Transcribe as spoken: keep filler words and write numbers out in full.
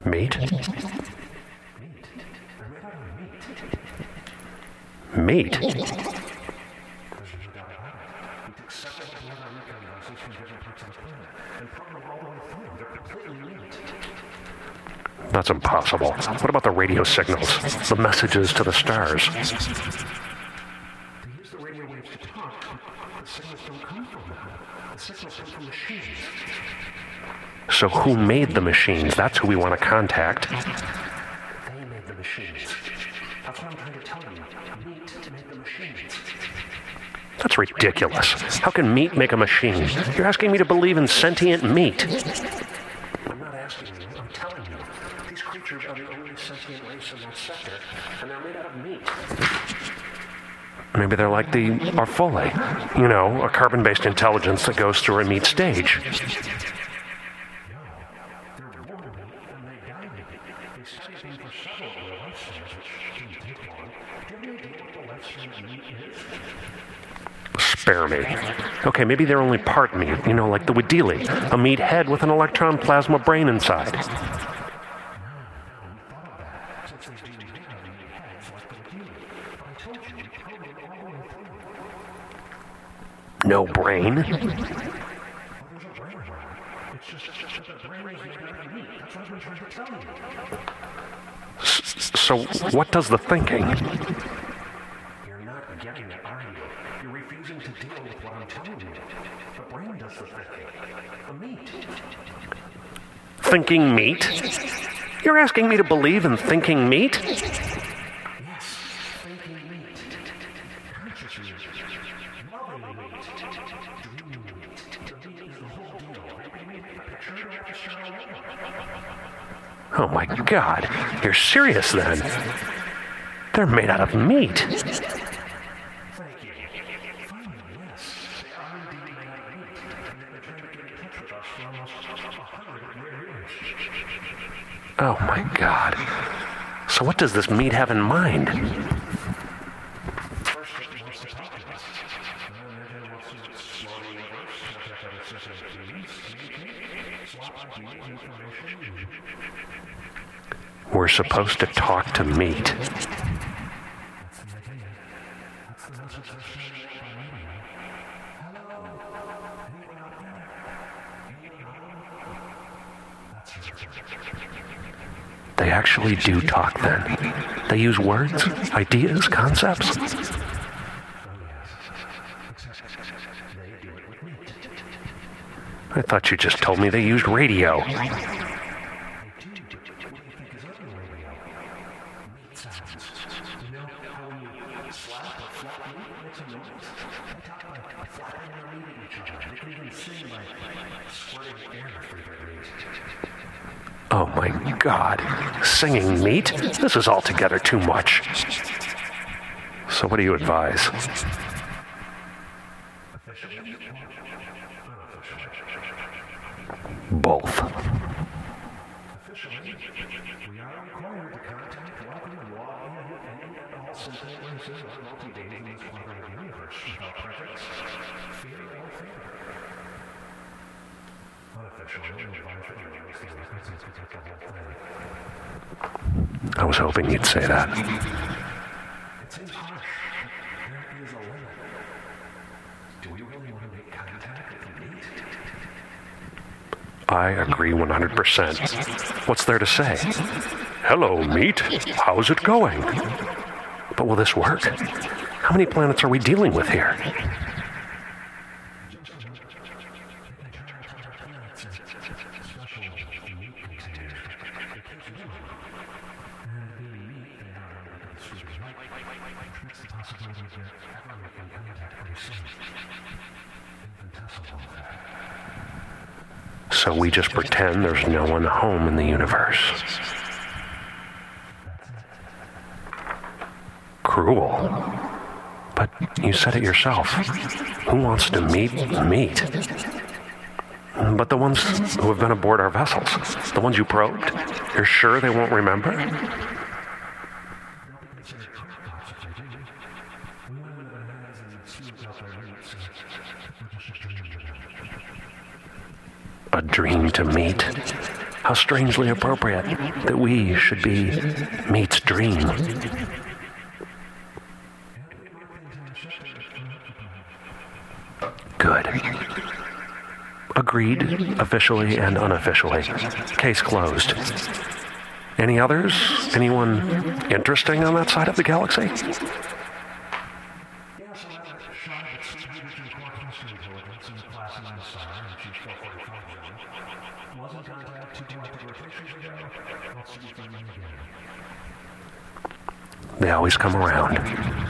Meat? Meat? That's impossible. What about the radio signals? The messages to the stars? They use the radio waves to talk, but the signals don't come from them. The signals come from machines. So who made the machines? That's who we want to contact. They made the machines. That's what I'm trying to tell you. Meat made the machines. That's ridiculous. How can meat make a machine? You're asking me to believe in sentient meat. I'm not asking you. I'm telling you. These creatures are the only sentient race in that sector, and they're made out of meat. Maybe they're like the Orfole, you know, a carbon-based intelligence that goes through a meat stage. Spare me. Okay, maybe they're only part meat, you know, like the Wadili, a meat head with an electron plasma brain inside. No brain? S- so what does the thinking? You're not getting it, are you? You're refusing to deal with what I'm telling you. The brain does the thinking. The meat. Thinking meat? You're asking me to believe in thinking meat? Yes, thinking meat. Conscious meat. Loving meat. Dreaming meat. The meat is the whole deal. Maybe a picture after start all over. Oh my God, you're serious then? They're made out of meat. Thank you. Finally, yes. They are indeed made out of meat. And they've been trying to get in touch with us for almost a hundred years. Oh my God. So what does this meat have in mind? First, it wants to talk to us. And then it wants to explore the universe, contact other sentient beings, communicate, swap ideas, information. We're supposed to talk to meat. That's the idea. That's the message they're sending out by radio. Hello? Anyone out there? Anyone home? That's it. They actually do talk then. They use words, ideas, concepts. Oh, yes. They do it with meat. I thought you just told me they used radio. They do. What do you think is on the radio? Meat sounds. You know how when you slap or flap meat, it makes a noise? They talk by flapping their meat at each other. They can even sing by squirting air through their meat. Oh my God. Singing meat? This is altogether too much. So what do you advise? Officially? Both. Officially, we are required to contact, welcome, and log in any and all sentient races or multi-beings in this collaborative universe without prejudice, fear, or favor. Unofficially, we advise that you release these records and protect the whole thing. I was hoping you'd say that. It seems harsh. There is a limit. Do we really want to make contact with the meat? I agree one hundred percent. What's there to say? Hello, meat. How's it going? But will this work? How many planets are we dealing with here? So we just pretend there's no one home in the universe. Cruel. But you said it yourself. Who wants to meet meat? But the ones who have been aboard our vessels, the ones you probed, you're sure they won't remember? A dream to meet? How strangely appropriate that we should be Meat's dream. Good. Agreed, officially and unofficially. Case closed. Any others? Anyone interesting on that side of the galaxy? Yes, I have a shot at some hydrogen core cluster intelligence in the class nine star in G four forty-five zone. Was in contact two galactic rotations ago. Let's see if I can again. They always come around.